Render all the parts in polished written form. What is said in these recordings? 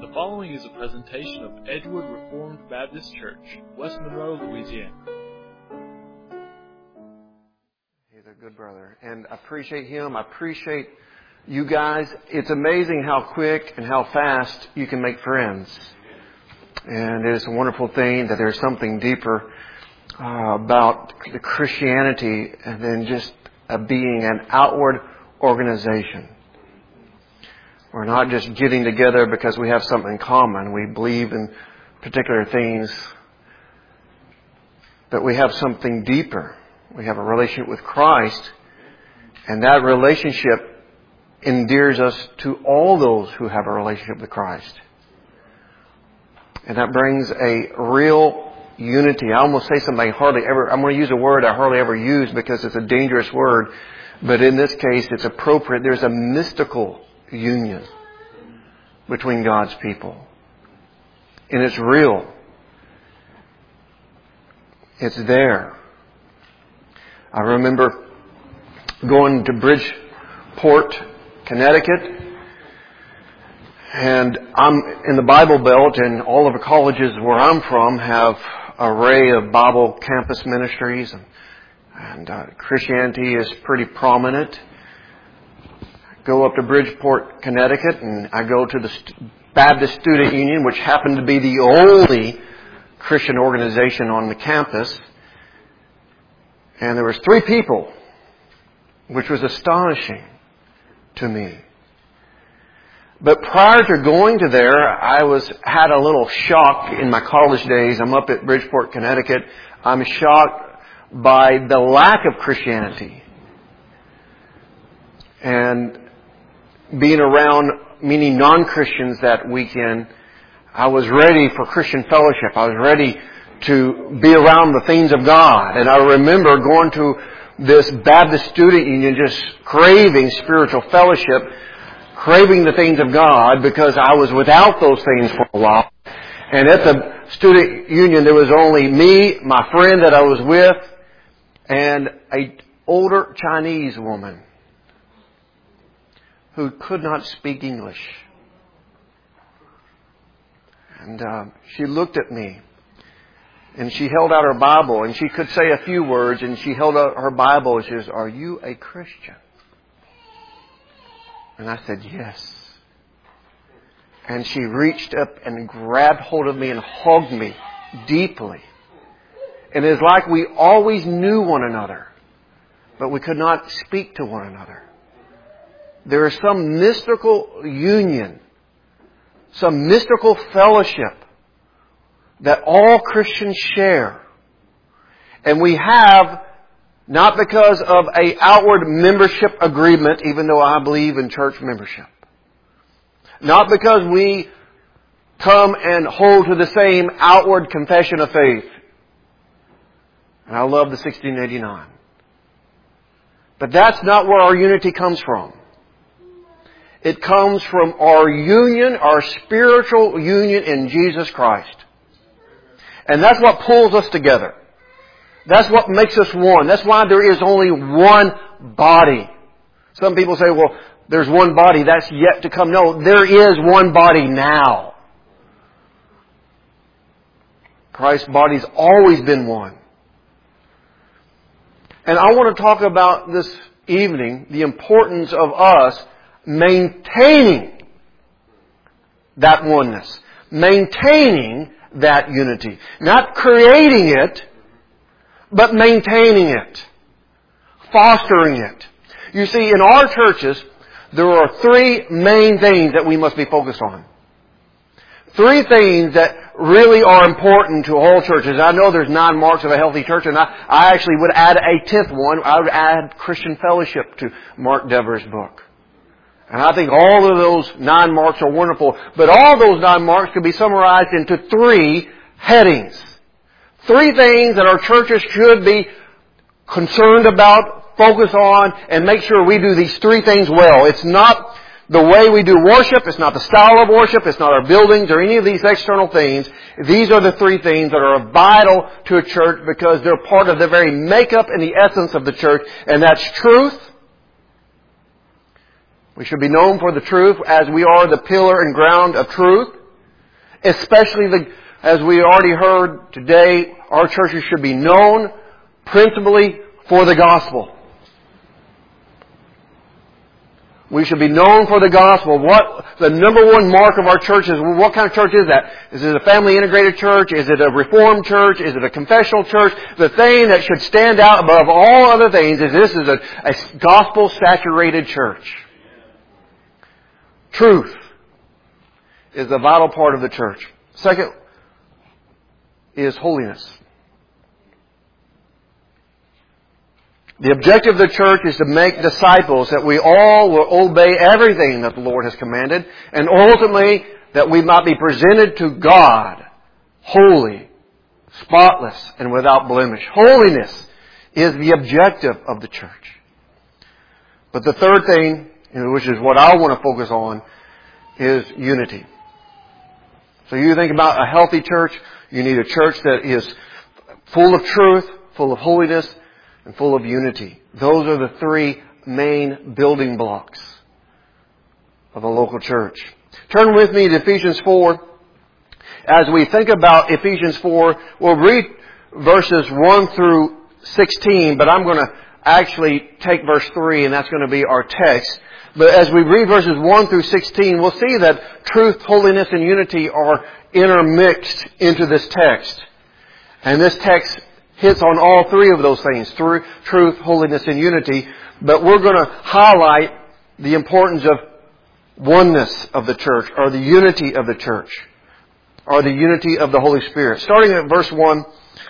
The following is a presentation of Edgewood Reformed Baptist Church, West Monroe, Louisiana. He's a good brother, and I appreciate him. I appreciate you guys. It's amazing how quick and how fast you can make friends. And it's a wonderful thing that there's something deeper about the Christianity than just being an outward organization. We're not just getting together because we have something in common. We believe in particular things, but we have something deeper. We have a relationship with Christ, and that relationship endears us to all those who have a relationship with Christ. And that brings a real unity. I almost say something I'm going to use a word I hardly ever use because it's a dangerous word, but in this case it's appropriate. There's a mystical union between God's people. And it's real. It's there. I remember going to Bridgeport, Connecticut, and I'm in the Bible Belt, and all of the colleges where I'm from have an array of Bible campus ministries, and Christianity is pretty prominent. Go up to Bridgeport, Connecticut, and I go to the Baptist Student Union, which happened to be the only Christian organization on the campus. And there was 3 people, which was astonishing to me. But prior to going to there, I had a little shock in my college days. I'm up at Bridgeport, Connecticut. I'm shocked by the lack of Christianity. And being around many non-Christians that weekend, I was ready for Christian fellowship. I was ready to be around the things of God. And I remember going to this Baptist Student Union just craving spiritual fellowship, craving the things of God, because I was without those things for a while. And at the Student Union there was only me, my friend that I was with, and an older Chinese woman who could not speak English. And she looked at me, and she held out her Bible, and she could say a few words, and she held out her Bible, and she says, "Are you a Christian?" And I said, "Yes." And she reached up and grabbed hold of me and hugged me deeply. And it's like we always knew one another, but we could not speak to one another. There is some mystical union, some mystical fellowship that all Christians share. And we have, not because of an outward membership agreement, even though I believe in church membership. Not because we come and hold to the same outward confession of faith. And I love the 1689. But that's not where our unity comes from. It comes from our union, our spiritual union in Jesus Christ. And that's what pulls us together. That's what makes us one. That's why there is only one body. Some people say, well, there's one body, that's yet to come. No, there is one body now. Christ's body's always been one. And I want to talk about this evening the importance of us maintaining that oneness. Maintaining that unity. Not creating it, but maintaining it. Fostering it. You see, in our churches, there are 3 main things that we must be focused on. 3 things that really are important to all churches. I know there's 9 marks of a healthy church, and I actually would add a 10th one. I would add Christian fellowship to Mark Dever's book. And I think all of those 9 marks are wonderful. But all those 9 marks could be summarized into 3 headings. 3 things that our churches should be concerned about, focus on, and make sure we do these 3 things well. It's not the way we do worship. It's not the style of worship. It's not our buildings or any of these external things. These are the 3 things that are vital to a church because they're part of the very makeup and the essence of the church. And that's truth, We should be known for the truth as we are the pillar and ground of truth. Especially, as we already heard today, our churches should be known principally for the gospel. We should be known for the gospel. What the number one mark of our church is, what kind of church is that? Is it a family integrated church? Is it a reformed church? Is it a confessional church? The thing that should stand out above all other things is this is a gospel saturated church. Truth is the vital part of the church. Second is holiness. The objective of the church is to make disciples, that we all will obey everything that the Lord has commanded, and ultimately that we might be presented to God holy, spotless, and without blemish. Holiness is the objective of the church. But the third thing, which is what I want to focus on, is unity. So you think about a healthy church, you need a church that is full of truth, full of holiness, and full of unity. Those are the three main building blocks of a local church. Turn with me to Ephesians 4. As we think about Ephesians 4, we'll read verses 1 through 16, but I'm going to actually take verse 3, and that's going to be our text. But as we read verses 1 through 16, we'll see that truth, holiness, and unity are intermixed into this text. And this text hits on all three of those things, through truth, holiness, and unity. But we're going to highlight the importance of oneness of the church, or the unity of the church, or the unity of the Holy Spirit. Starting at verse 1,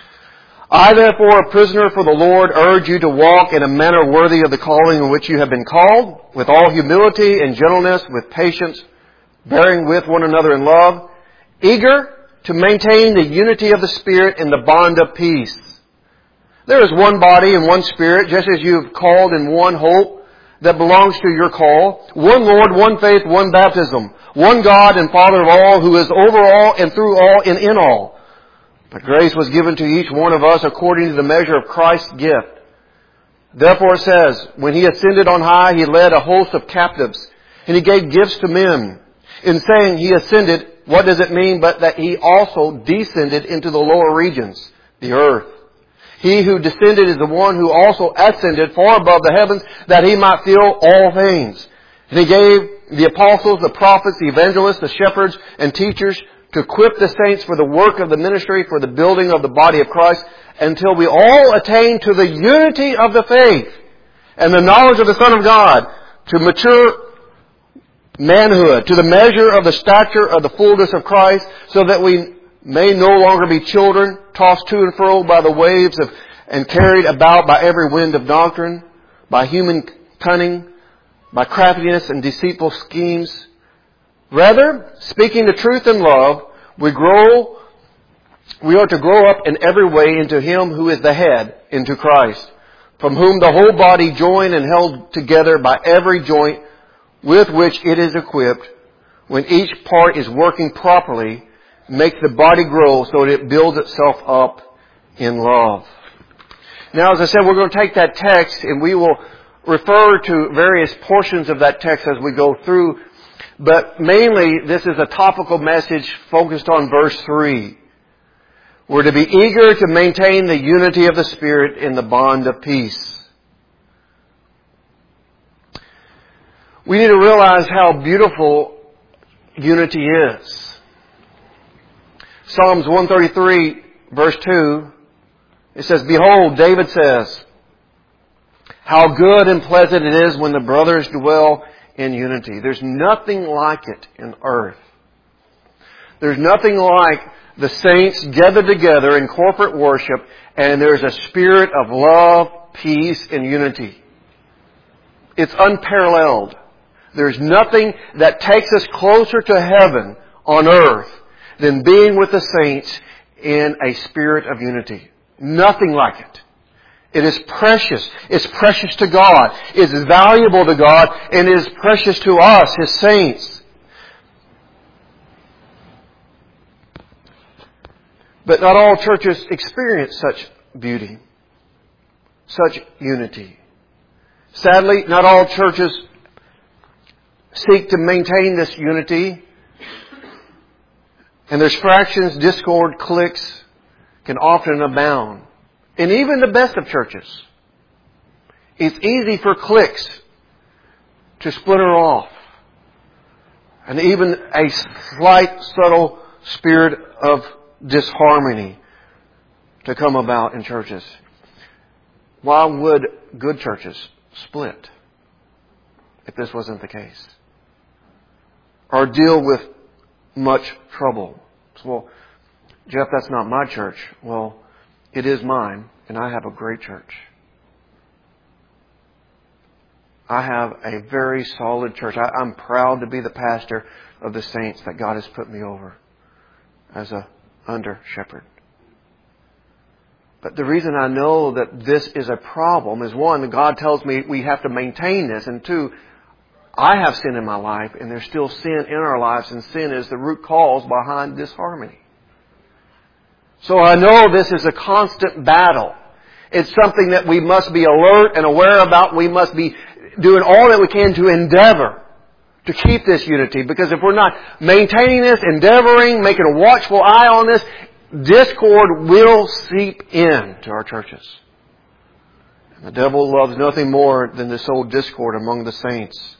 I therefore, a prisoner for the Lord, urge you to walk in a manner worthy of the calling in which you have been called, with all humility and gentleness, with patience, bearing with one another in love, eager to maintain the unity of the Spirit in the bond of peace. There is one body and one Spirit, just as you have called in one hope that belongs to your call. One Lord, one faith, one baptism. One God and Father of all, who is over all and through all and in all. But grace was given to each one of us according to the measure of Christ's gift. Therefore it says, when He ascended on high, He led a host of captives, and He gave gifts to men. In saying He ascended, what does it mean but that He also descended into the lower regions, the earth? He who descended is the one who also ascended far above the heavens, that He might fill all things. And He gave the apostles, the prophets, the evangelists, the shepherds, and teachers to equip the saints for the work of the ministry, for the building of the body of Christ, until we all attain to the unity of the faith and the knowledge of the Son of God, to mature manhood, to the measure of the stature of the fullness of Christ, so that we may no longer be children, tossed to and fro by the waves and carried about by every wind of doctrine, by human cunning, by craftiness and deceitful schemes. Rather, speaking the truth in love, we are to grow up in every way into Him who is the head, into Christ, from whom the whole body, joined and held together by every joint with which it is equipped, when each part is working properly, makes the body grow so that it builds itself up in love. Now, as I said, we're going to take that text and we will refer to various portions of that text as we go through. But mainly, this is a topical message focused on verse 3. We're to be eager to maintain the unity of the Spirit in the bond of peace. We need to realize how beautiful unity is. Psalms 133, verse 2, it says, Behold, David says, how good and pleasant it is when the brothers dwell in unity. There's nothing like it in earth. There's nothing like the saints gathered together in corporate worship, and there's a spirit of love, peace, and unity. It's unparalleled. There's nothing that takes us closer to heaven on earth than being with the saints in a spirit of unity. Nothing like it. It is precious. It's precious to God. It's valuable to God, and it is precious to us, His saints. But not all churches experience such beauty, such unity. Sadly, not all churches seek to maintain this unity And there's fractions, discord, cliques can often abound. And even the best of churches. It's easy for cliques to splinter off. And even a slight, subtle spirit of disharmony to come about in churches. Why would good churches split if this wasn't the case? Or deal with much trouble? Well, Jeff, that's not my church. Well, it is mine, and I have a great church. I have a very solid church. I'm proud to be the pastor of the saints that God has put me over as a under shepherd. But the reason I know that this is a problem is, one, God tells me we have to maintain this, and two, I have sin in my life, and there's still sin in our lives, and sin is the root cause behind disharmony. So I know this is a constant battle. It's something that we must be alert and aware about. We must be doing all that we can to endeavor to keep this unity. Because if we're not maintaining this, endeavoring, making a watchful eye on this, discord will seep in to our churches. And the devil loves nothing more than to sow discord among the saints.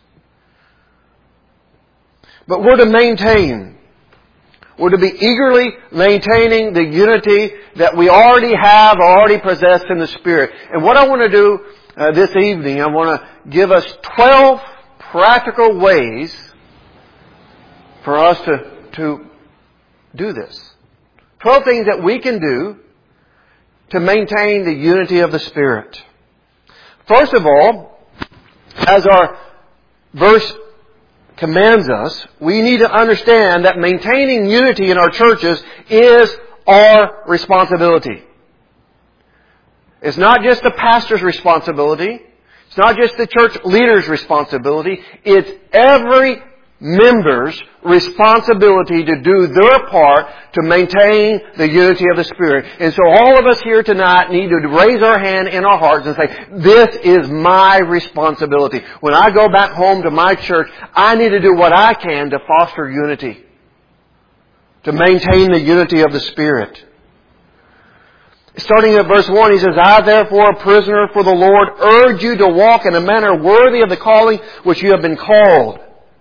But we're to maintain. We're to be eagerly maintaining the unity that we already have, already possess in the Spirit. And what I want to do this evening, I want to give us 12 practical ways for us to do this. 12 things that we can do to maintain the unity of the Spirit. First of all, as our verse commands us, we need to understand that maintaining unity in our churches is our responsibility. It's not just the pastor's responsibility. It's not just the church leader's responsibility. It's every member's responsibility to do their part to maintain the unity of the Spirit. And so all of us here tonight need to raise our hand in our hearts and say, this is my responsibility. When I go back home to my church, I need to do what I can to foster unity, to maintain the unity of the Spirit. Starting at verse 1, he says, I therefore, a prisoner for the Lord, urge you to walk in a manner worthy of the calling which you have been called.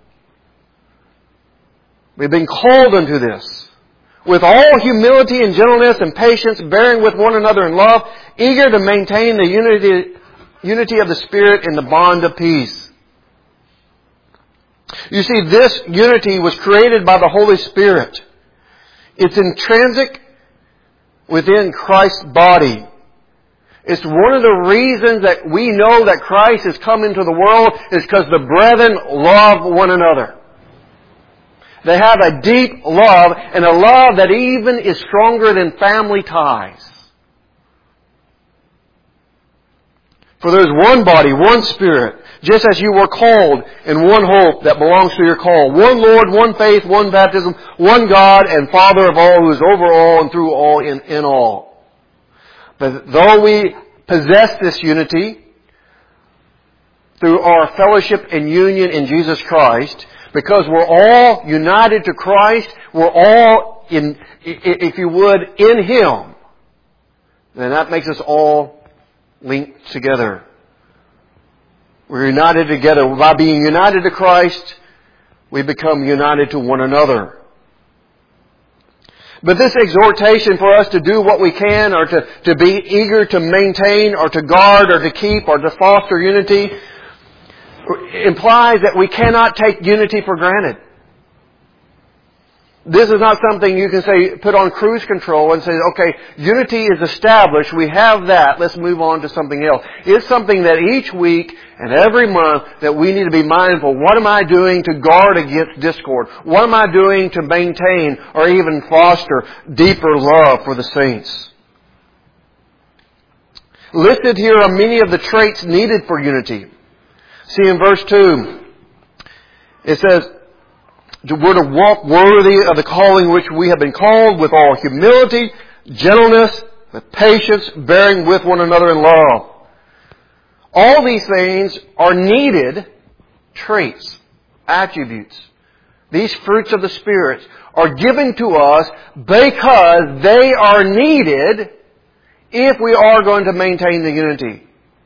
We've been called unto this. With all humility and gentleness and patience, bearing with one another in love, eager to maintain the unity of the Spirit in the bond of peace. You see, this unity was created by the Holy Spirit. It's intrinsic within Christ's body. It's one of the reasons that we know that Christ has come into the world is because the brethren love one another. They have a deep love, and a love that even is stronger than family ties. For there is one body, one Spirit, just as you were called in one hope that belongs to your call. One Lord, one faith, one baptism, one God and Father of all, who is over all and through all in all. But though we possess this unity through our fellowship and union in Jesus Christ, because we're all united to Christ, we're all, if you would, in Him, then that makes us all linked together. We're united together. By being united to Christ, we become united to one another. But this exhortation for us to do what we can, or to be eager to maintain, or to guard, or to keep, or to foster unity, implies that we cannot take unity for granted. This is not something you can say, put on cruise control and say, okay, unity is established, we have that, let's move on to something else. It's something that each week and every month that we need to be mindful. What am I doing to guard against discord? What am I doing to maintain or even foster deeper love for the saints? Listed here are many of the traits needed for unity. See in verse 2, it says, we're to walk worthy of the calling which we have been called, with all humility, gentleness, with patience, bearing with one another in love. All these things are needed traits, attributes these fruits of the Spirit, are given to us because they are needed if we are going to maintain the unity.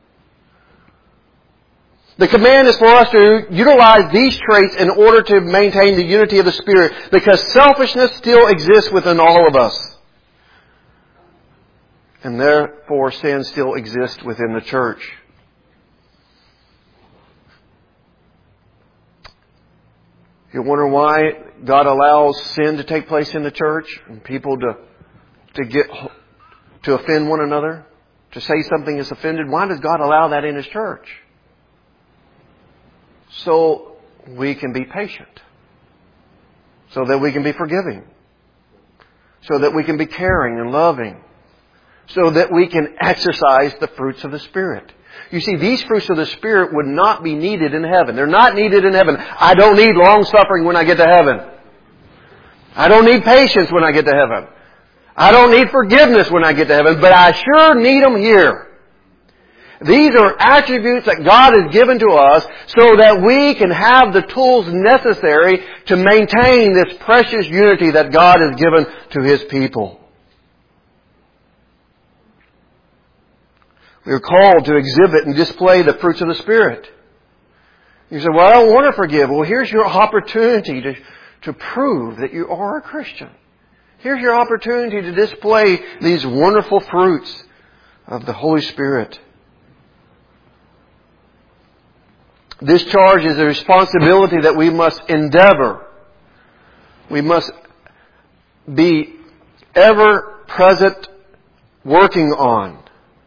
The command is for us to utilize these traits in order to maintain the unity of the Spirit, because selfishness still exists within all of us. And therefore sin still exists within the church. You wonder why God allows sin to take place in the church and people to offend one another, to say something is offended? Why does God allow that in His church? So we can be patient. So that we can be forgiving. So that we can be caring and loving. So that we can exercise the fruits of the Spirit. You see, these fruits of the Spirit would not be needed in heaven. They're not needed in heaven. I don't need long-suffering when I get to heaven. I don't need patience when I get to heaven. I don't need forgiveness when I get to heaven, but I sure need them here. These are attributes that God has given to us so that we can have the tools necessary to maintain this precious unity that God has given to His people. We are called to exhibit and display the fruits of the Spirit. You say, well, I don't want to forgive. Well, here's your opportunity to prove that you are a Christian. Here's your opportunity to display these wonderful fruits of the Holy Spirit. This charge is a responsibility that we must endeavor. We must be ever present working on.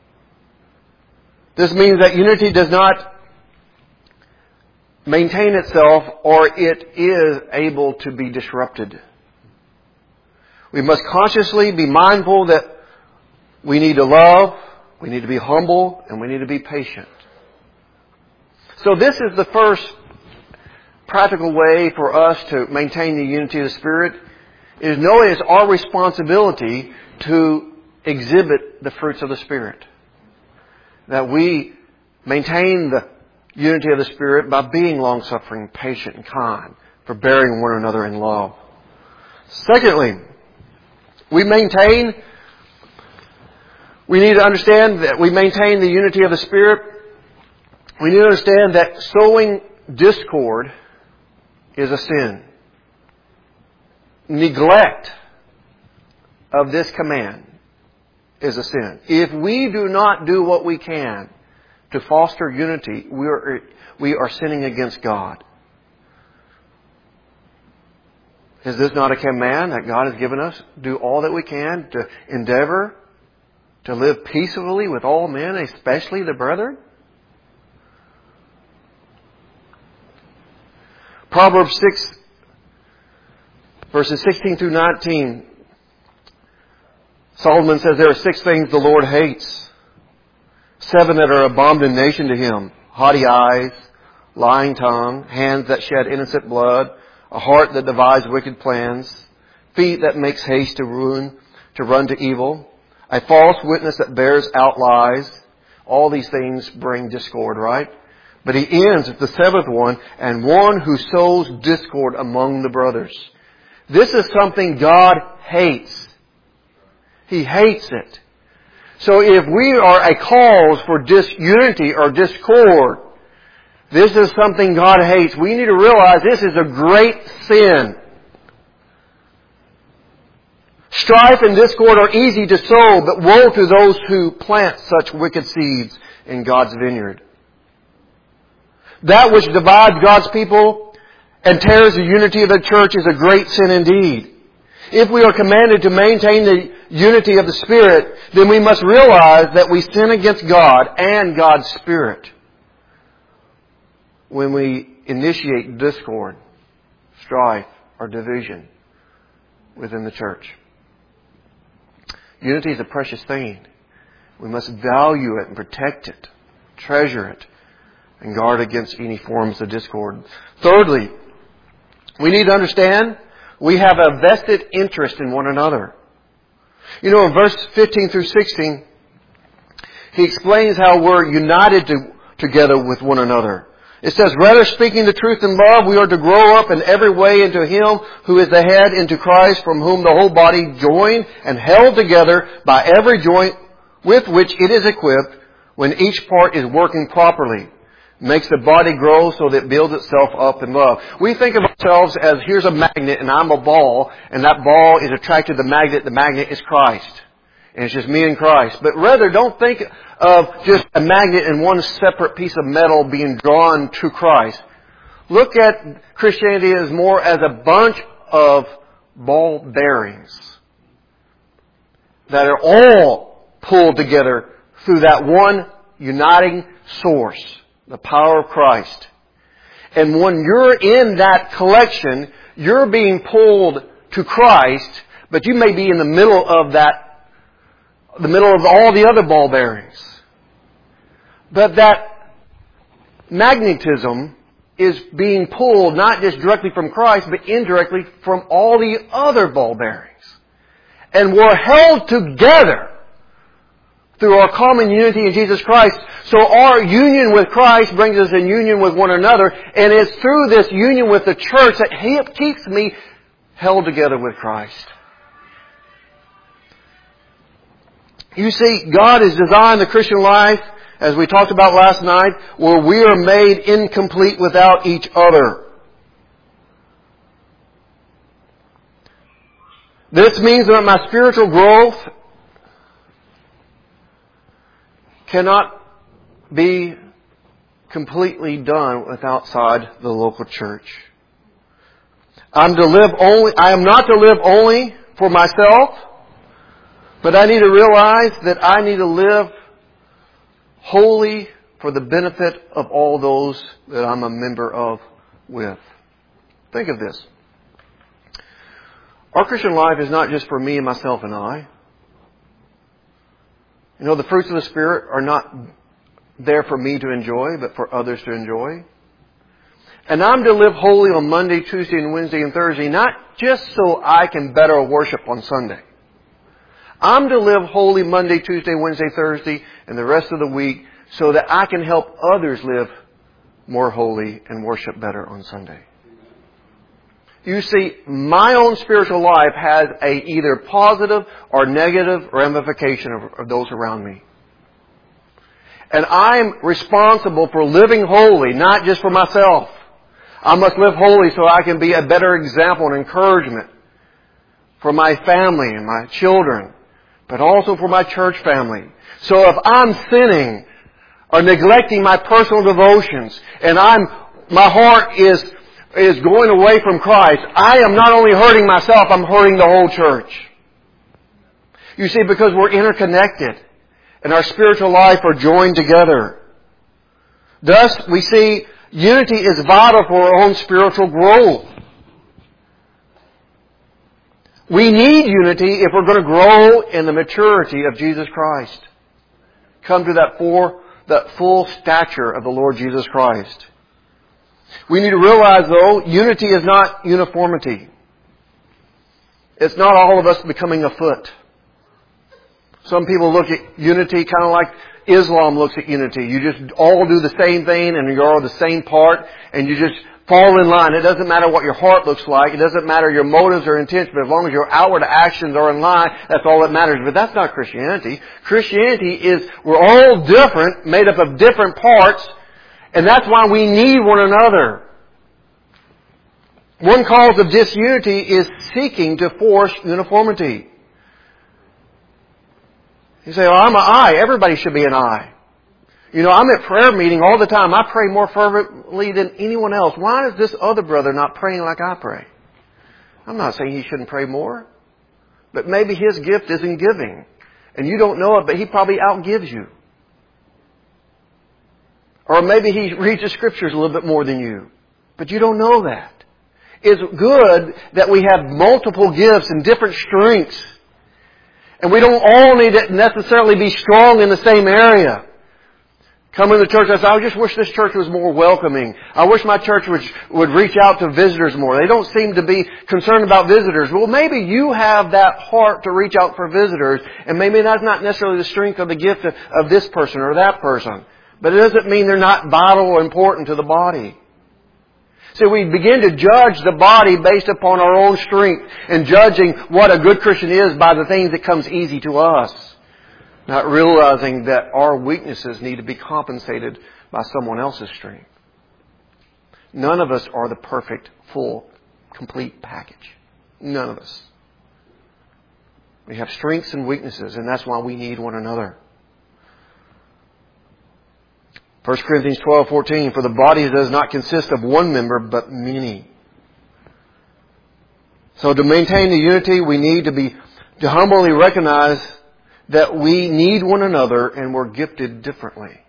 This means that unity does not maintain itself, or it is able to be disrupted. We must consciously be mindful that we need to love, we need to be humble, and we need to be patient. So this is the first practical way for us to maintain the unity of the Spirit, is knowing it's our responsibility to exhibit the fruits of the Spirit. That we maintain the unity of the Spirit by being long-suffering, patient, and kind, forbearing one another in love. Secondly, we need to understand that we maintain the unity of the Spirit. We need to understand that sowing discord is a sin. Neglect of this command is a sin. If we do not do what we can to foster unity, we are sinning against God. Is this not a command that God has given us? Do all that we can to endeavor to live peaceably with all men, especially the brethren? Proverbs 6, verses 16 through 19. Solomon says there are 6 things the Lord hates. 7 that are abomination to Him. Haughty eyes, lying tongue, hands that shed innocent blood, a heart that devises wicked plans, feet that makes haste to ruin, to run to evil, a false witness that bears out lies. All these things bring discord, right? But he ends with the 7th one, and one who sows discord among the brothers. This is something God hates. He hates it. So if we are a cause for disunity or discord, this is something God hates. We need to realize this is a great sin. Strife and discord are easy to sow, but woe to those who plant such wicked seeds in God's vineyard. That which divides God's people and tears the unity of the church is a great sin indeed. If we are commanded to maintain the unity of the Spirit, then we must realize that we sin against God and God's Spirit when we initiate discord, strife, or division within the church. Unity is a precious thing. We must value it and protect it, treasure it, and guard against any forms of discord. Thirdly, we need to understand we have a vested interest in one another. You know, in verse 15 through 16, he explains how we're united together with one another. It says, rather speaking the truth in love, we are to grow up in every way into Him who is the head, into Christ, from whom the whole body, joined and held together by every joint with which it is equipped, when each part is working properly, makes the body grow so that it builds itself up in love. We think of ourselves as, here's a magnet and I'm a ball, and that ball is attracted to the magnet is Christ. And it's just me and Christ. But rather, don't think of just a magnet and one separate piece of metal being drawn to Christ. Look at Christianity as more as a bunch of ball bearings that are all pulled together through that one uniting source, the power of Christ. And when you're in that collection, you're being pulled to Christ, but you may be in the middle of all the other ball bearings. But that magnetism is being pulled not just directly from Christ, but indirectly from all the other ball bearings. And we're held together through our common unity in Jesus Christ. So our union with Christ brings us in union with one another, and it's through this union with the church that keeps me held together with Christ. You see, God has designed the Christian life, as we talked about last night, where we are made incomplete without each other. This means that my spiritual growth cannot be completely done outside the local church. I am not to live only for myself, but I need to realize that I need to live wholly for the benefit of all those that I'm a member of with. Think of this. Our Christian life is not just for me and myself and I. You know, the fruits of the Spirit are not there for me to enjoy, but for others to enjoy. And I'm to live holy on Monday, Tuesday, and Wednesday, and Thursday, not just so I can better worship on Sunday. I'm to live holy Monday, Tuesday, Wednesday, Thursday, and the rest of the week so that I can help others live more holy and worship better on Sunday. You see, my own spiritual life has a either positive or negative ramification of those around me. And I'm responsible for living holy, not just for myself. I must live holy so I can be a better example and encouragement for my family and my children, but also for my church family. So if I'm sinning or neglecting my personal devotions and my heart is going away from Christ, I am not only hurting myself, I'm hurting the whole church. You see, because we're interconnected and our spiritual life are joined together. Thus, we see unity is vital for our own spiritual growth. We need unity if we're going to grow in the maturity of Jesus Christ. Come to that full stature of the Lord Jesus Christ. We need to realize, though, unity is not uniformity. It's not all of us becoming a foot. Some people look at unity kind of like Islam looks at unity. You just all do the same thing and you're all the same part and you just fall in line. It doesn't matter what your heart looks like. It doesn't matter your motives or intentions. But as long as your outward actions are in line, that's all that matters. But that's not Christianity. Christianity is we're all different, made up of different parts. And that's why we need one another. One cause of disunity is seeking to force uniformity. You say, I'm an I. Everybody should be an I. You know, I'm at prayer meeting all the time. I pray more fervently than anyone else. Why is this other brother not praying like I pray? I'm not saying he shouldn't pray more. But maybe his gift isn't giving. And you don't know it, but he probably outgives you. Or maybe he reads the Scriptures a little bit more than you. But you don't know that. It's good that we have multiple gifts and different strengths. And we don't all need to necessarily be strong in the same area. Come into church, I say, I just wish this church was more welcoming. I wish my church would reach out to visitors more. They don't seem to be concerned about visitors. Well, maybe you have that heart to reach out for visitors, and maybe that's not necessarily the strength of the gift of this person or that person. But it doesn't mean they're not vital or important to the body. So we begin to judge the body based upon our own strength and judging what a good Christian is by the things that comes easy to us. Not realizing that our weaknesses need to be compensated by someone else's strength. None of us are the perfect, full, complete package. None of us. We have strengths and weaknesses, and that's why we need one another. 1 Corinthians 12:14, for the body does not consist of one member, but many. So to maintain the unity, we need to humbly recognize that we need one another and we're gifted differently.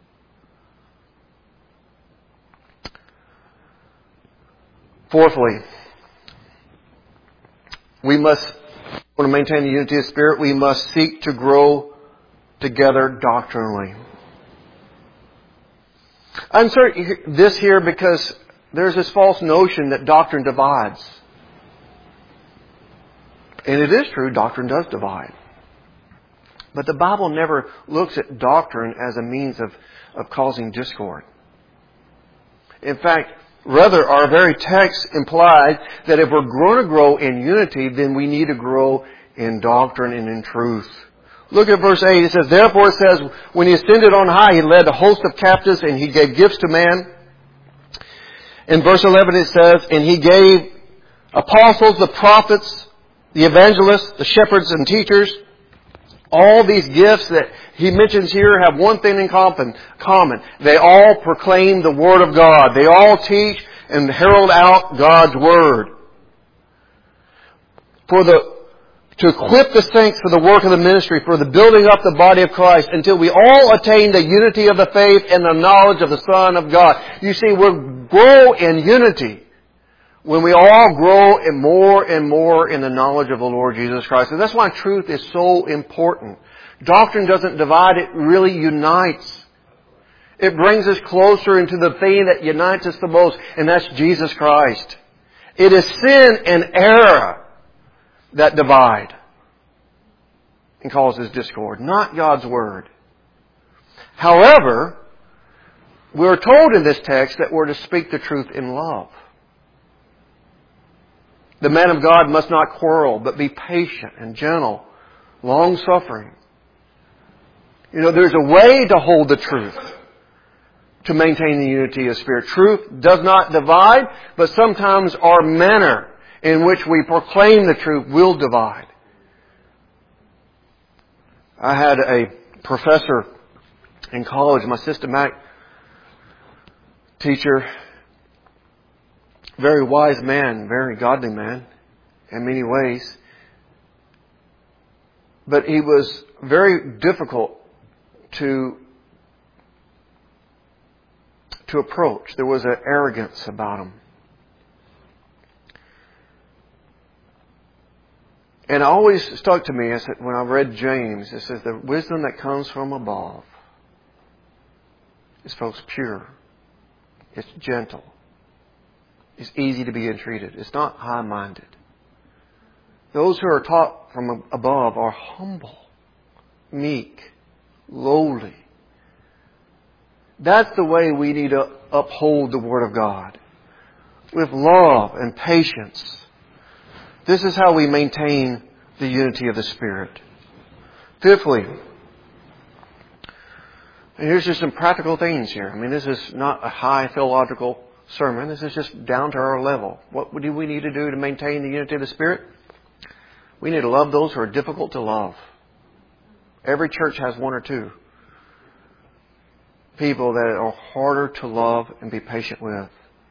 Fourthly, we must, to maintain the unity of spirit, we must seek to grow together doctrinally. I insert this here because there's this false notion that doctrine divides. And it is true, doctrine does divide. But the Bible never looks at doctrine as a means of causing discord. In fact, rather, our very text implies that if we're going to grow in unity, then we need to grow in doctrine and in truth. Look at verse 8. It says, therefore it says, when He ascended on high, He led a host of captives and He gave gifts to man. In verse 11 it says, and He gave apostles, the prophets, the evangelists, the shepherds and teachers. All these gifts that He mentions here have one thing in common. They all proclaim the Word of God. They all teach and herald out God's Word. To equip the saints for the work of the ministry, for the building up the body of Christ, until we all attain the unity of the faith and the knowledge of the Son of God. You see, we'll grow in unity when we all grow and more in the knowledge of the Lord Jesus Christ. And that's why truth is so important. Doctrine doesn't divide, it really unites. It brings us closer into the thing that unites us the most, and that's Jesus Christ. It is sin and error that divide and causes discord, not God's Word. However, we're told in this text that we're to speak the truth in love. The man of God must not quarrel, but be patient and gentle, long-suffering. You know, there's a way to hold the truth, to maintain the unity of spirit. Truth does not divide, but sometimes our manner in which we proclaim the truth will divide. I had a professor in college, my systematic teacher, very wise man, very godly man in many ways. But he was very difficult to approach. There was an arrogance about him. And it always stuck to me, I said, when I read James, it says the wisdom that comes from above is, folks, pure. It's gentle. It's easy to be entreated. It's not high-minded. Those who are taught from above are humble, meek, lowly. That's the way we need to uphold the Word of God. With love and patience. This is how we maintain the unity of the Spirit. Fifthly, and here's just some practical things here. I mean, this is not a high theological sermon. This is just down to our level. What do we need to do to maintain the unity of the Spirit? We need to love those who are difficult to love. Every church has one or two people that are harder to love and be patient with.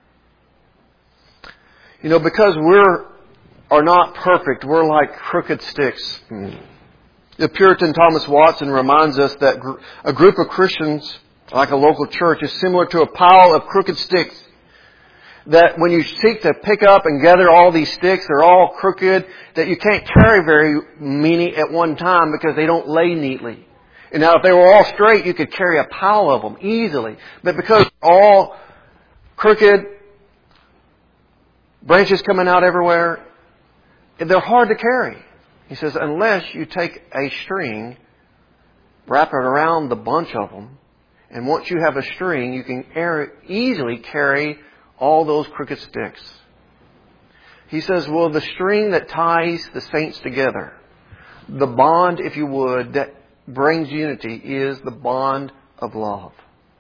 You know, because are not perfect, we're like crooked sticks. The Puritan Thomas Watson reminds us that a group of Christians, like a local church, is similar to a pile of crooked sticks. That when you seek to pick up and gather all these sticks, they're all crooked, that you can't carry very many at one time because they don't lay neatly. And now if they were all straight, you could carry a pile of them easily. But because they're all crooked, branches coming out everywhere, they're hard to carry. He says, unless you take a string, wrap it around the bunch of them, And once you have a string, you can easily carry all those crooked sticks. He says, well, the string that ties the saints together, the bond, if you would, that brings unity is the bond of love.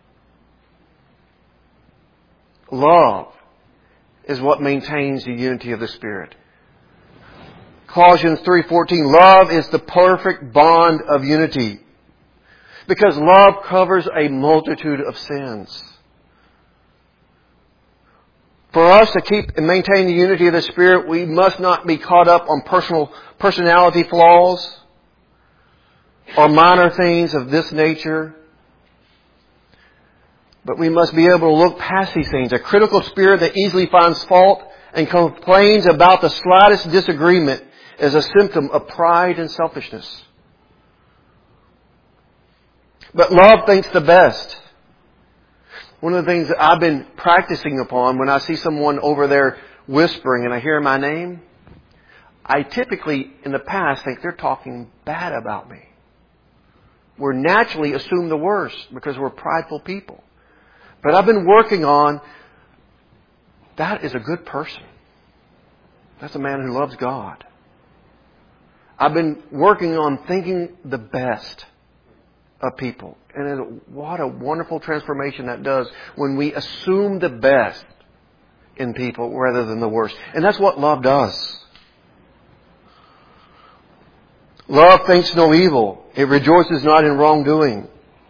Love is what maintains the unity of the Spirit. Colossians 3:14, love is the perfect bond of unity. Because love covers a multitude of sins. For us to keep and maintain the unity of the Spirit, we must not be caught up on personality flaws or minor things of this nature. But we must be able to look past these things. A critical spirit that easily finds fault and complains about the slightest disagreement is a symptom of pride and selfishness. But love thinks the best. One of the things that I've been practicing upon when I see someone over there whispering and I hear my name, I typically, in the past, think they're talking bad about me. We naturally assume the worst because we're prideful people. But I've been working on, that is a good person. That's a man who loves God. I've been working on thinking the best of people. And what a wonderful transformation that does when we assume the best in people rather than the worst. And that's what love does. Love thinks no evil. It rejoices not in wrongdoing.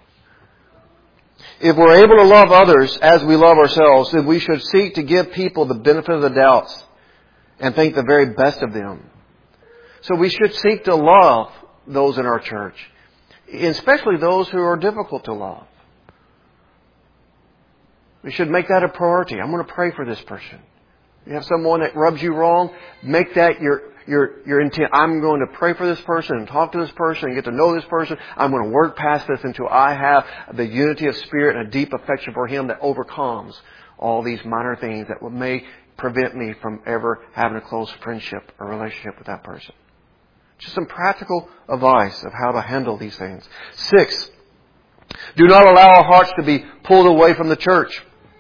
If we're able to love others as we love ourselves, then we should seek to give people the benefit of the doubts and think the very best of them. So we should seek to love those in our church, especially those who are difficult to love. We should make that a priority. I'm going to pray for this person. You have someone that rubs you wrong, make that your intent. I'm going to pray for this person and talk to this person and get to know this person. I'm going to work past this until I have the unity of spirit and a deep affection for him that overcomes all these minor things that may prevent me from ever having a close friendship or relationship with that person. Just some practical advice of how to handle these things. 6, do not allow our hearts to be pulled away from the church.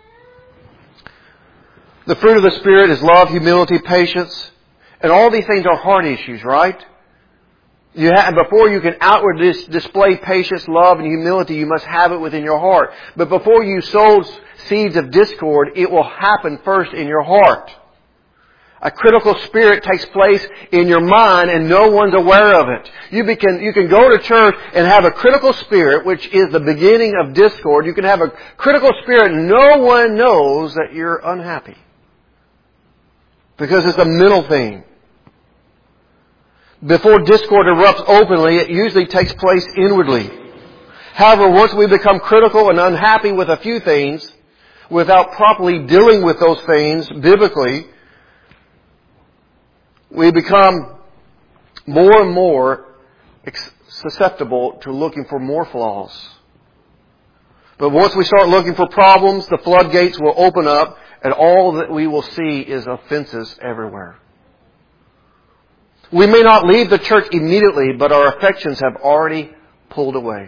The fruit of the Spirit is love, humility, patience. And all these things are heart issues, right? Before you can outwardly display patience, love, and humility, you must have it within your heart. But before you sow seeds of discord, it will happen first in your heart. A critical spirit takes place in your mind and no one's aware of it. You can go to church and have a critical spirit, which is the beginning of discord. You can have a critical spirit and no one knows that you're unhappy. Because it's a mental thing. Before discord erupts openly, it usually takes place inwardly. However, once we become critical and unhappy with a few things, without properly dealing with those things biblically, we become more and more susceptible to looking for more flaws. But once we start looking for problems, the floodgates will open up and all that we will see is offenses everywhere. We may not leave the church immediately, but our affections have already pulled away.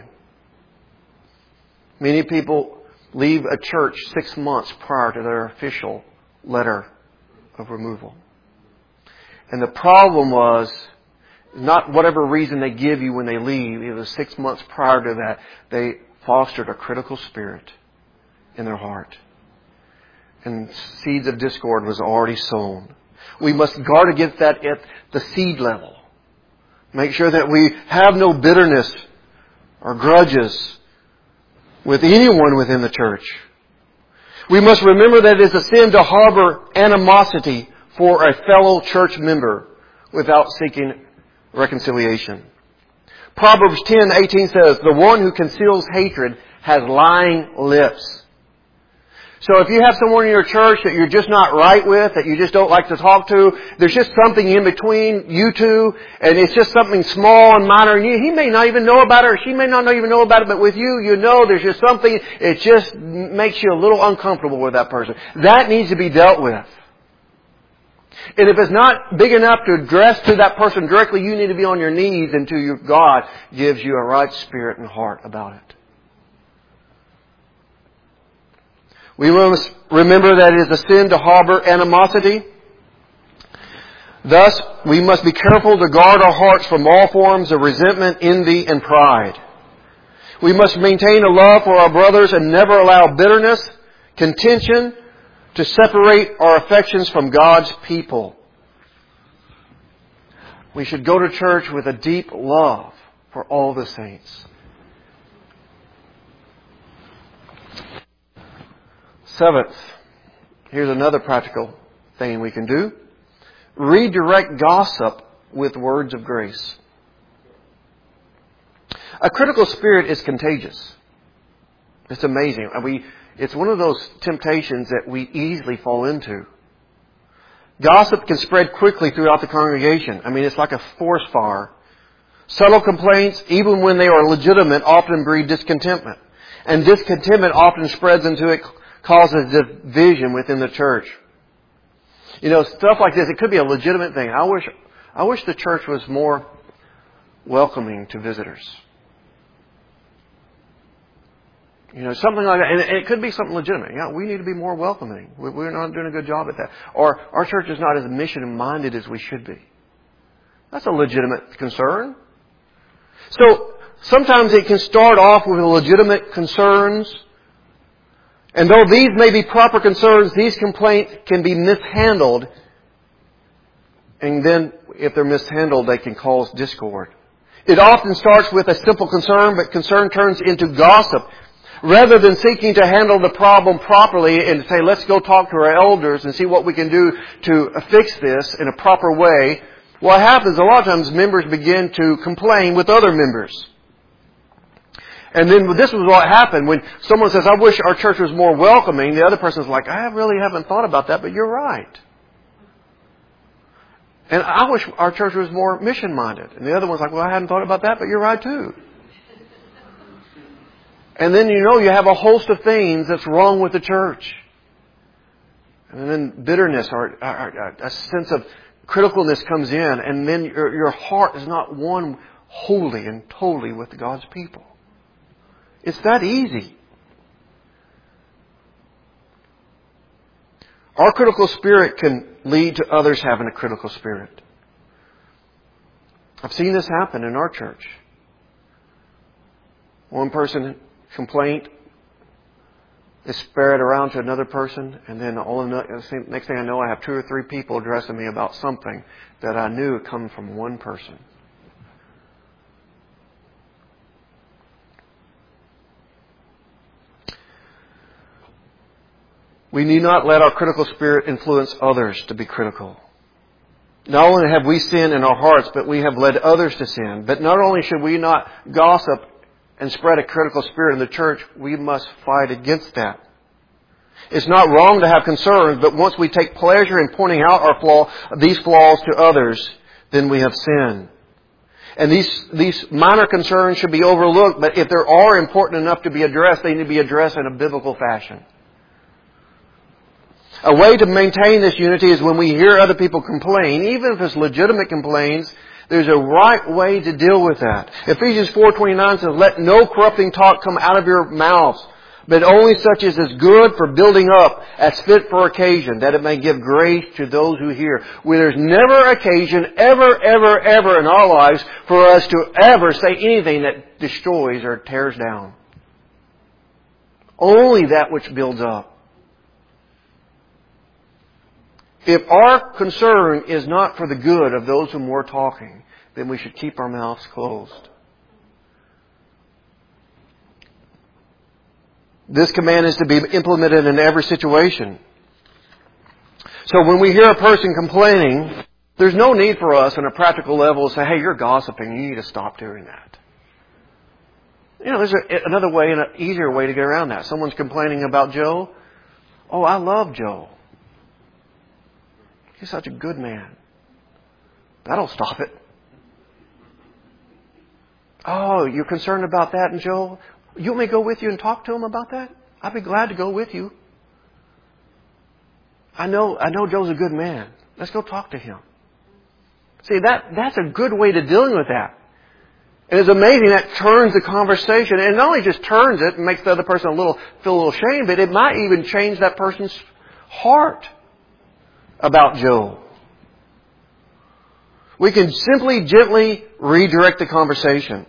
Many people leave a church 6 months prior to their official letter of removal. And the problem was not whatever reason they give you when they leave. It was 6 months prior to that. They fostered a critical spirit in their heart. And seeds of discord was already sown. We must guard against that at the seed level. Make sure that we have no bitterness or grudges with anyone within the church. We must remember that it is a sin to harbor animosity for a fellow church member without seeking reconciliation. Proverbs 10:18 says, the one who conceals hatred has lying lips. So if you have someone in your church that you're just not right with, that you just don't like to talk to, there's just something in between you two, and it's just something small and minor, and he may not even know about it, or she may not even know about it, but with you, you know there's just something, it just makes you a little uncomfortable with that person. That needs to be dealt with. And if it's not big enough to address to that person directly, you need to be on your knees until God gives you a right spirit and heart about it. We must remember that it is a sin to harbor animosity. Thus, we must be careful to guard our hearts from all forms of resentment, envy, and pride. We must maintain a love for our brothers and never allow bitterness, contention to separate our affections from God's people. We should go to church with a deep love for all the saints. Seventh, here's another practical thing we can do. Redirect gossip with words of grace. A critical spirit is contagious. It's amazing. It's one of those temptations that we easily fall into. Gossip can spread quickly throughout the congregation. It's like a forest fire. Subtle complaints, even when they are legitimate, often breed discontentment. And discontentment often spreads into it, causes division within the church. Stuff like this, it could be a legitimate thing. I wish the church was more welcoming to visitors. Something like that. And it could be something legitimate. We need to be more welcoming. We're not doing a good job at that. Or our church is not as mission-minded as we should be. That's a legitimate concern. So sometimes it can start off with legitimate concerns. And though these may be proper concerns, these complaints can be mishandled. And then, if they're mishandled, they can cause discord. It often starts with a simple concern, but concern turns into gossip. Rather than seeking to handle the problem properly and say, let's go talk to our elders and see what we can do to fix this in a proper way, what happens a lot of times, members begin to complain with other members. And then this was what happened when someone says, I wish our church was more welcoming. The other person's like, I really haven't thought about that, but you're right. And I wish our church was more mission-minded. And the other one's like, well, I hadn't thought about that, but you're right too. And then you have a host of things that's wrong with the church. And then bitterness or a sense of criticalness comes in. And then your heart is not one wholly and totally with God's people. It's that easy. Our critical spirit can lead to others having a critical spirit. I've seen this happen in our church. One person complaint is spread around to another person, and then next thing I know, I have 2 or 3 people addressing me about something that I knew come from one person. We need not let our critical spirit influence others to be critical. Not only have we sinned in our hearts, but we have led others to sin. But not only should we not gossip and spread a critical spirit in the church, we must fight against that. It's not wrong to have concerns, but once we take pleasure in pointing out these flaws to others, then we have sinned. And these minor concerns should be overlooked, but if they are important enough to be addressed, they need to be addressed in a biblical fashion. A way to maintain this unity is when we hear other people complain, even if it's legitimate complaints, there's a right way to deal with that. Ephesians 4:29 says, let no corrupting talk come out of your mouths, but only such as is good for building up, as fit for occasion, that it may give grace to those who hear. Where there's never occasion, ever in our lives for us to ever say anything that destroys or tears down. Only that which builds up. If our concern is not for the good of those whom we're talking, then we should keep our mouths closed. This command is to be implemented in every situation. So when we hear a person complaining, there's no need for us on a practical level to say, hey, you're gossiping, you need to stop doing that. There's another way and an easier way to get around that. Someone's complaining about Joe. Oh, I love Joe. He's such a good man. That'll stop it. Oh, you're concerned about that, and Joe? You want me to go with you and talk to him about that? I'd be glad to go with you. I know Joe's a good man. Let's go talk to him. See, that's a good way to dealing with that. And it's amazing that turns the conversation. And not only just turns it and makes the other person feel a little shame, but it might even change that person's heart about Joel. We can simply, gently redirect the conversation.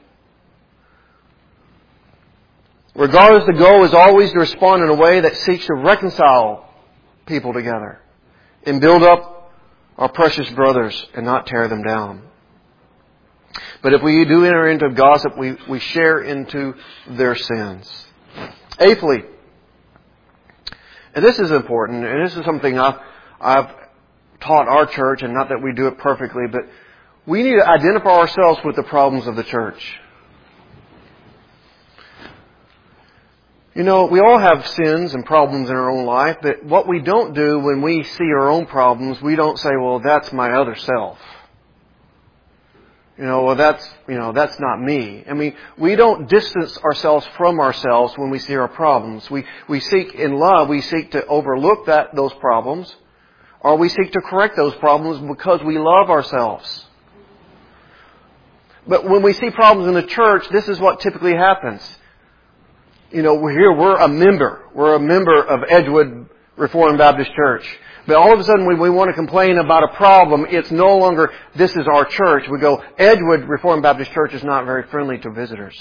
Regardless, the goal is always to respond in a way that seeks to reconcile people together and build up our precious brothers and not tear them down. But if we do enter into gossip, we share into their sins. Eighthly, and this is important, and this is something I've taught our church, and not that we do it perfectly, but we need to identify ourselves with the problems of the church. You know, we all have sins and problems in our own life, but what we don't do when we see our own problems, we don't say, well, that's my other self. Well, that's not me. I mean, we don't distance ourselves from ourselves when we see our problems. We seek in love, we seek to overlook those problems, or we seek to correct those problems because we love ourselves. But when we see problems in the church, this is what typically happens. We're a member. We're a member of Edgewood Reformed Baptist Church. But all of a sudden, when we want to complain about a problem, it's no longer, this is our church. We go, Edgewood Reformed Baptist Church is not very friendly to visitors.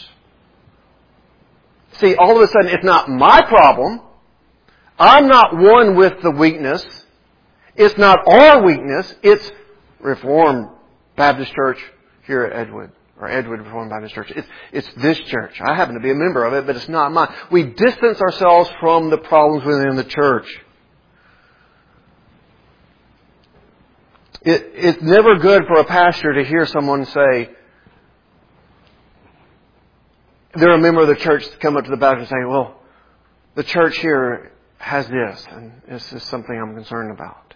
See, all of a sudden, it's not my problem. I'm not one with the weakness. It's not our weakness. It's Reformed Baptist Church here at Edgewood. Or Edgewood Reformed Baptist Church. It's this church. I happen to be a member of it, but it's not mine. We distance ourselves from the problems within the church. It's never good for a pastor to hear someone say, they're a member of the church, to come up to the pastor and say, well, the church here has this, and this is something I'm concerned about.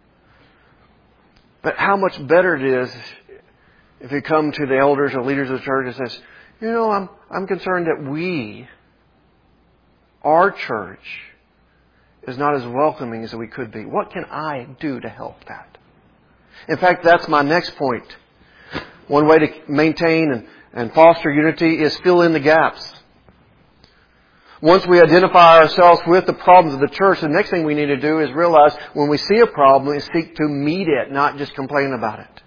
But how much better it is if you come to the elders or leaders of the church and says, I'm concerned that our church, is not as welcoming as we could be. What can I do to help that? In fact, that's my next point. One way to maintain and foster unity is fill in the gaps. Once we identify ourselves with the problems of the church, the next thing we need to do is realize when we see a problem, is seek to meet it, not just complain about it.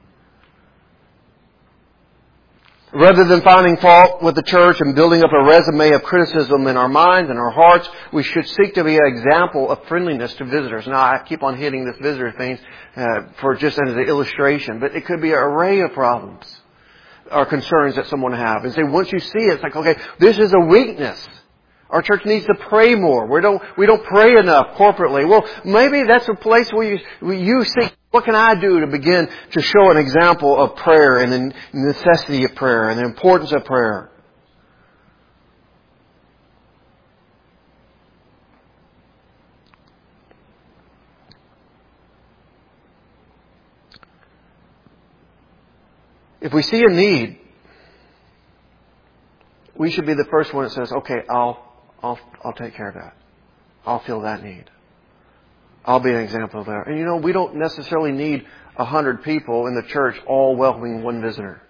Rather than finding fault with the church and building up a resume of criticism in our minds and our hearts, we should seek to be an example of friendliness to visitors. Now, I keep on hitting this visitor thing for just as an illustration, but it could be an array of problems or concerns that someone have. And say, once you see it, it's like, okay, this is a weakness. Our church needs to pray more. We don't pray enough corporately. Well, maybe that's a place where you seek, what can I do to begin to show an example of prayer and the necessity of prayer and the importance of prayer? If we see a need, we should be the first one that says, okay, I'll take care of that. I'll fill that need. I'll be an example of that. And we don't necessarily need 100 people in the church all welcoming one visitor.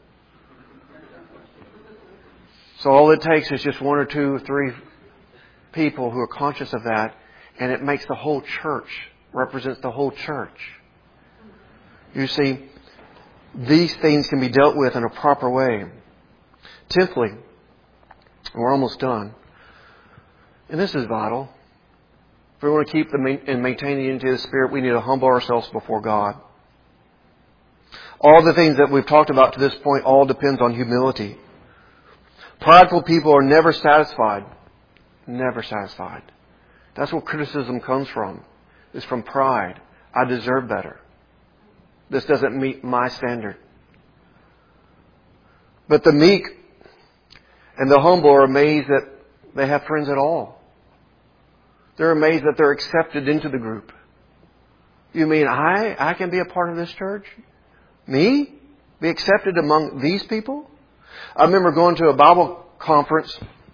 So all it takes is just 1 or 2 or 3 people who are conscious of that, and it makes the whole church, represents the whole church. You see, these things can be dealt with in a proper way. Tenthly, we're almost done. And this is vital. If we want to keep and maintain the unity of the Spirit, we need to humble ourselves before God. All the things that we've talked about to this point all depends on humility. Prideful people are never satisfied. Never satisfied. That's where criticism comes from. It's from pride. I deserve better. This doesn't meet my standard. But the meek and the humble are amazed that they have friends at all. They're amazed that they're accepted into the group. You mean I can be a part of this church? Me? Be accepted among these people? I remember going to a Bible conference,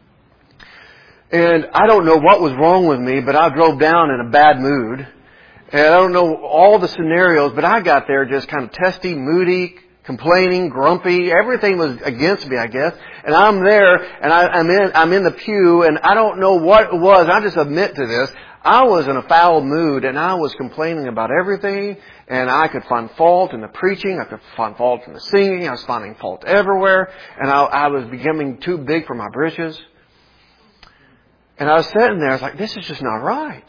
and I don't know what was wrong with me, but I drove down in a bad mood. And I don't know all the scenarios, but I got there just kind of testy, moody, complaining, grumpy. Everything was against me, I guess. And I'm there, and I'm in the pew, and I don't know what it was. I just admit to this. I was in a foul mood, and I was complaining about everything, and I could find fault in the preaching, I could find fault in the singing, I was finding fault everywhere, and I was becoming too big for my britches. And I was sitting there, I was like, this is just not right.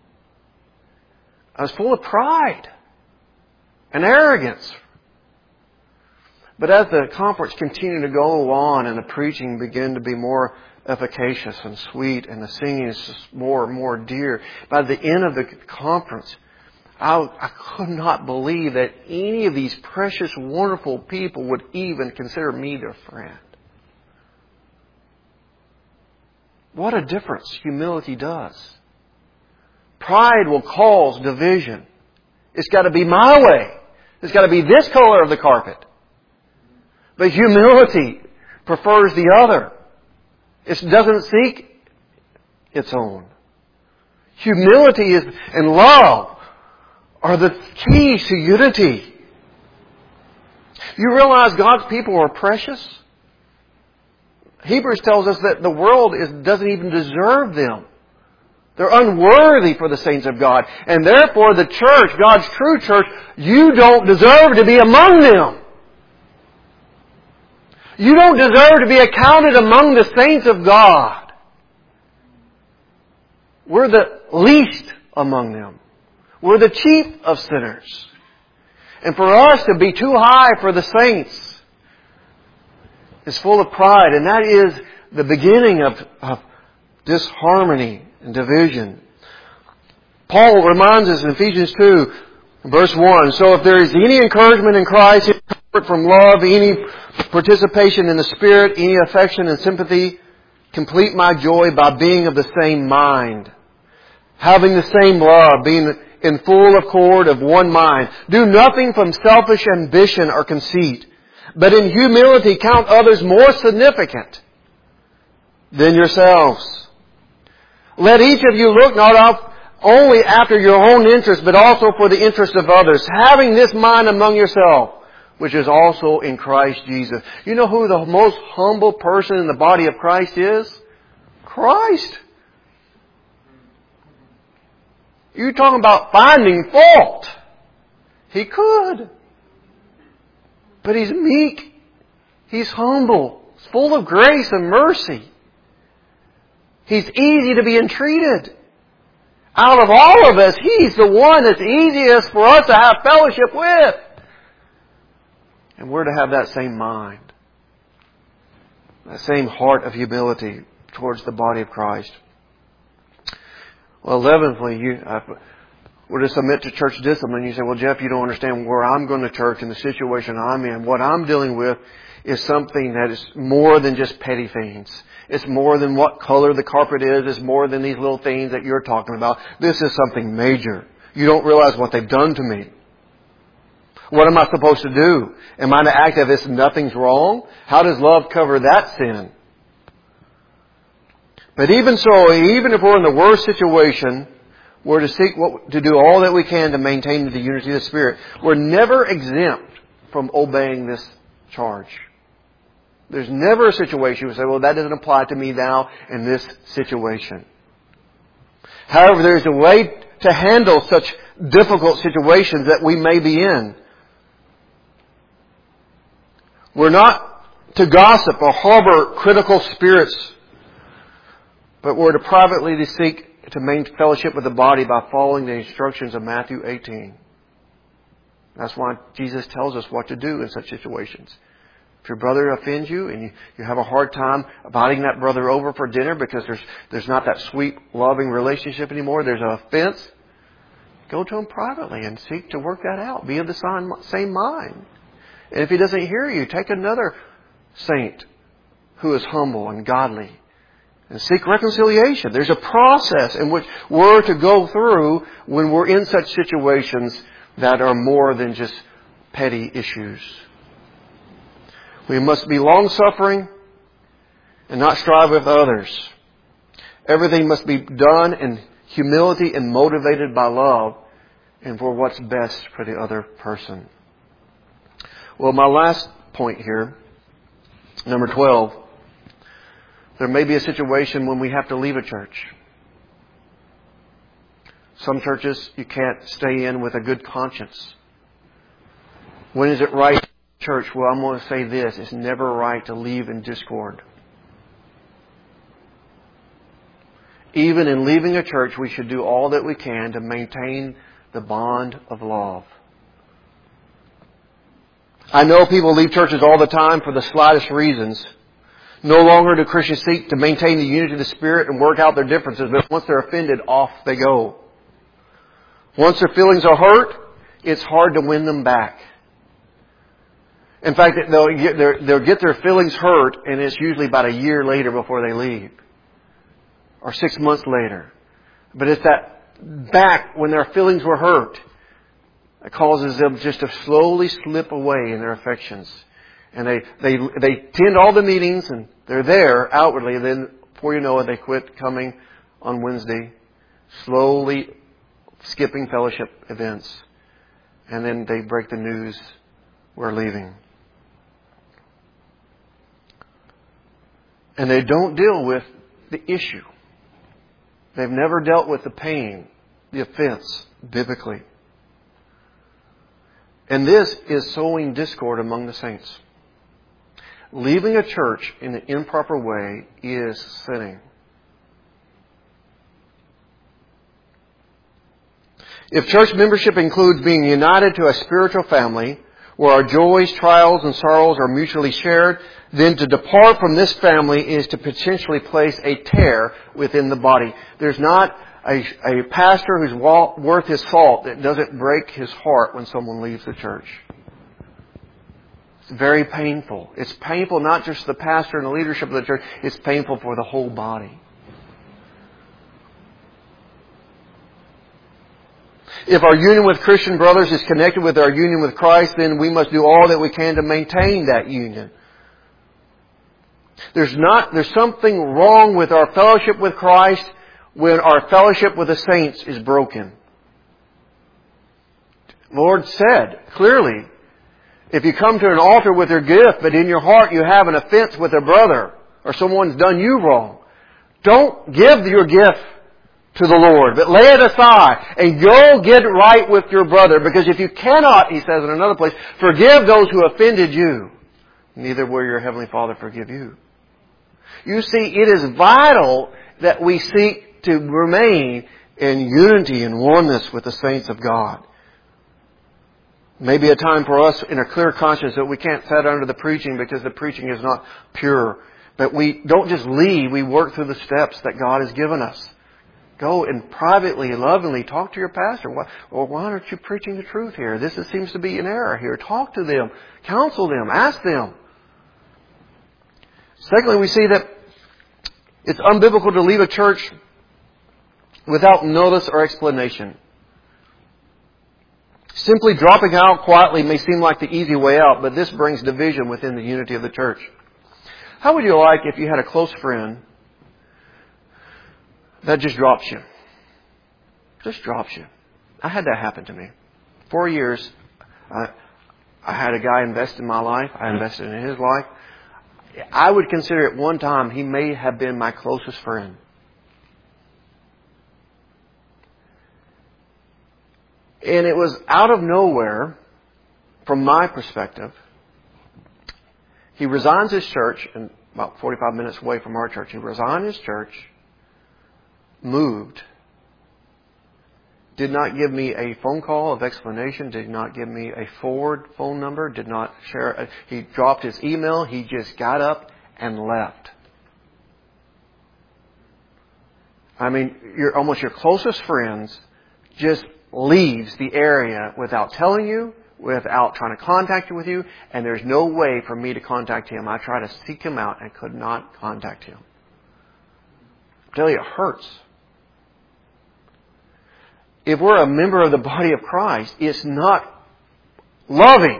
I was full of pride and arrogance. But as the conference continued to go on and the preaching began to be more efficacious and sweet and the singing is just more and more dear, by the end of the conference, I could not believe that any of these precious, wonderful people would even consider me their friend. What a difference humility does. Pride will cause division. It's got to be my way. It's got to be this color of the carpet. But humility prefers the other. It doesn't seek its own. Humility and love are the keys to unity. You realize God's people are precious? Hebrews tells us that the world doesn't even deserve them. They're unworthy for the saints of God. And therefore the church, God's true church, you don't deserve to be among them. You don't deserve to be accounted among the saints of God. We're the least among them. We're the chief of sinners. And for us to be too high for the saints is full of pride. And that is the beginning of disharmony and division. Paul reminds us in Ephesians 2, verse 1, so if there is any encouragement in Christ, any comfort from love, any participation in the Spirit, any affection and sympathy, complete my joy by being of the same mind, having the same love, being in full accord of one mind. Do nothing from selfish ambition or conceit, but in humility count others more significant than yourselves. Let each of you look not only after your own interest, but also for the interest of others, having this mind among yourself, which is also in Christ Jesus. You know who the most humble person in the body of Christ is? Christ. You're talking about finding fault. He could. But He's meek. He's humble. He's full of grace and mercy. He's easy to be entreated. Out of all of us, He's the one that's easiest for us to have fellowship with. And we're to have that same mind. That same heart of humility towards the body of Christ. Well, 11thly, we're to submit to church discipline. You say, well, Jeff, you don't understand where I'm going to church and the situation I'm in. What I'm dealing with is something that is more than just petty things. It's more than what color the carpet is. It's more than these little things that you're talking about. This is something major. You don't realize what they've done to me. What am I supposed to do? Am I to act as if nothing's wrong? How does love cover that sin? But even so, even if we're in the worst situation, we're to seek to do all that we can to maintain the unity of the Spirit. We're never exempt from obeying this charge. There's never a situation where you say, well, that doesn't apply to me now in this situation. However, there's a way to handle such difficult situations that we may be in. We're not to gossip or harbor critical spirits, but we're to privately to seek to maintain fellowship with the body by following the instructions of Matthew 18. That's why Jesus tells us what to do in such situations. If your brother offends you and you have a hard time inviting that brother over for dinner because there's not that sweet, loving relationship anymore, there's an offense, go to him privately and seek to work that out. Be of the same mind. And if he doesn't hear you, take another saint who is humble and godly and seek reconciliation. There's a process in which we're to go through when we're in such situations that are more than just petty issues. We must be long-suffering and not strive with others. Everything must be done in humility and motivated by love and for what's best for the other person. Well, my last point here, number 12, there may be a situation when we have to leave a church. Some churches you can't stay in with a good conscience. When is it right, church? Well, I'm going to say this. It's never right to leave in discord. Even in leaving a church, we should do all that we can to maintain the bond of love. I know people leave churches all the time for the slightest reasons. No longer do Christians seek to maintain the unity of the Spirit and work out their differences, but once they're offended, off they go. Once their feelings are hurt, it's hard to win them back. In fact, they'll get their feelings hurt, and it's usually about a year later before they leave. Or 6 months later. But it's that back when their feelings were hurt that causes them just to slowly slip away in their affections. And they attend all the meetings and they're there outwardly. And then before you know it, they quit coming on Wednesday, slowly skipping fellowship events. And then they break the news, we're leaving. And they don't deal with the issue. They've never dealt with the pain, the offense, biblically. And this is sowing discord among the saints. Leaving a church in an improper way is sinning. If church membership includes being united to a spiritual family, where our joys, trials, and sorrows are mutually shared, then to depart from this family is to potentially place a tear within the body. There's not a pastor who's worth his salt that doesn't break his heart when someone leaves the church. It's very painful. It's painful not just for the pastor and the leadership of the church, it's painful for the whole body. If our union with Christian brothers is connected with our union with Christ, then we must do all that we can to maintain that union. There's something wrong with our fellowship with Christ when our fellowship with the saints is broken. The Lord said clearly, if you come to an altar with your gift, but in your heart you have an offense with a brother, or someone's done you wrong, don't give your gift to the Lord, but lay it aside and go get right with your brother. Because if you cannot, he says in another place, forgive those who offended you, neither will your Heavenly Father forgive you. You see, it is vital that we seek to remain in unity and oneness with the saints of God. Maybe a time for us in a clear conscience that we can't sit under the preaching because the preaching is not pure. But we don't just leave, we work through the steps that God has given us. Go and privately, lovingly talk to your pastor. Why aren't you preaching the truth here? This seems to be an error here. Talk to them. Counsel them. Ask them. Secondly, we see that it's unbiblical to leave a church without notice or explanation. Simply dropping out quietly may seem like the easy way out, but this brings division within the unity of the church. How would you like if you had a close friend that just drops you? Just drops you. I had that happen to me. 4 years, I had a guy invest in my life. I invested in his life. I would consider at one time he may have been my closest friend. And it was out of nowhere, from my perspective. He resigns his church, and about 45 minutes away from our church. He resigned his church, moved, did not give me a phone call of explanation, did not give me a forward phone number, did not share. He dropped his email. He just got up and left. I mean, almost your closest friends just leaves the area without telling you, without trying to contact you with you, and there's no way for me to contact him. I tried to seek him out and could not contact him. I tell you, it hurts. If we're a member of the body of Christ, it's not loving.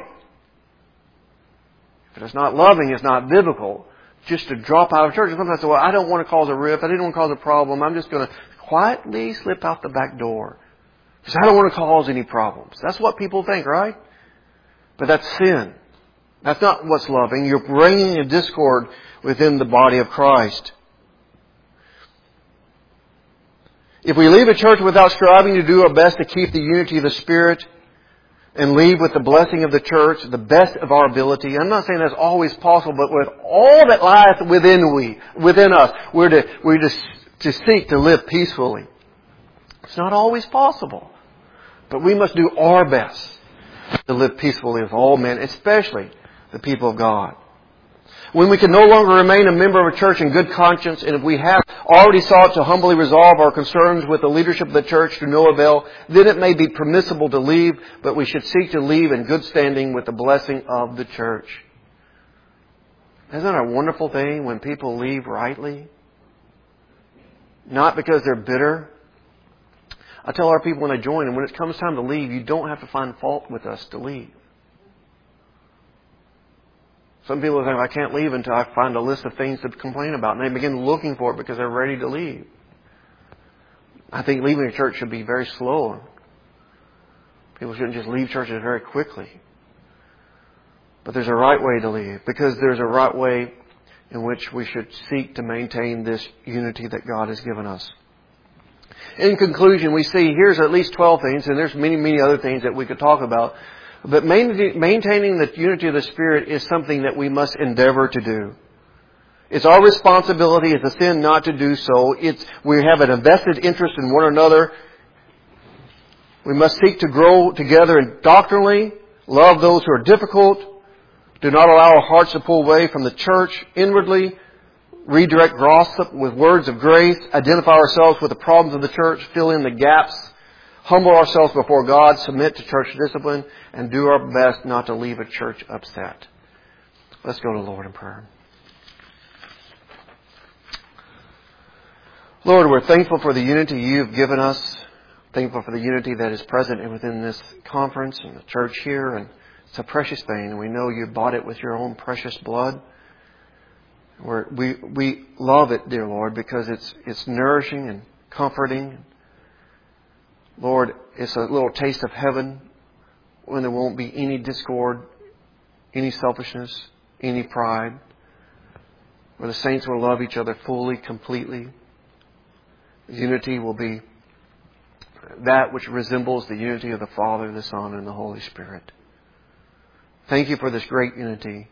If it's not loving, it's not biblical. Just to drop out of church. Sometimes I say, well, I don't want to cause a rift. I didn't want to cause a problem. I'm just going to quietly slip out the back door. Because I don't want to cause any problems. That's what people think, right? But that's sin. That's not what's loving. You're bringing a discord within the body of Christ. If we leave a church without striving to do our best to keep the unity of the Spirit and leave with the blessing of the church, the best of our ability, I'm not saying that's always possible, but with all that lieth within us, we're to seek to live peacefully. It's not always possible, but we must do our best to live peacefully with all men, especially the people of God. When we can no longer remain a member of a church in good conscience, and if we have already sought to humbly resolve our concerns with the leadership of the church to no avail, then it may be permissible to leave, but we should seek to leave in good standing with the blessing of the church. Isn't that a wonderful thing when people leave rightly? Not because they're bitter. I tell our people when I join, and when it comes time to leave, you don't have to find fault with us to leave. Some people think, I can't leave until I find a list of things to complain about. And they begin looking for it because they're ready to leave. I think leaving a church should be very slow. People shouldn't just leave churches very quickly. But there's a right way to leave, because there's a right way in which we should seek to maintain this unity that God has given us. In conclusion, we see here's at least 12 things, and there's many, many other things that we could talk about. But maintaining the unity of the Spirit is something that we must endeavor to do. It's our responsibility. It's a sin not to do so. We have an vested interest in one another. We must seek to grow together doctrinally, love those who are difficult, do not allow our hearts to pull away from the church inwardly, redirect gossip with words of grace, identify ourselves with the problems of the church, fill in the gaps, humble ourselves before God, submit to church discipline, and do our best not to leave a church upset. Let's go to the Lord in prayer. Lord, we're thankful for the unity You've given us. Thankful for the unity that is present within this conference and the church here. And it's a precious thing. And we know You bought it with Your own precious blood. We love it, dear Lord, because it's nourishing and comforting. Lord, it's a little taste of heaven when there won't be any discord, any selfishness, any pride, where the saints will love each other fully, completely. Unity will be that which resembles the unity of the Father, the Son, and the Holy Spirit. Thank You for this great unity.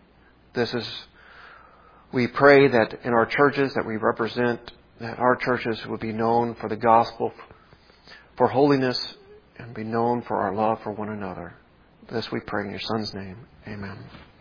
We pray that in our churches that we represent, that our churches would be known for the gospel, for holiness, and be known for our love for one another. This we pray in Your Son's name. Amen.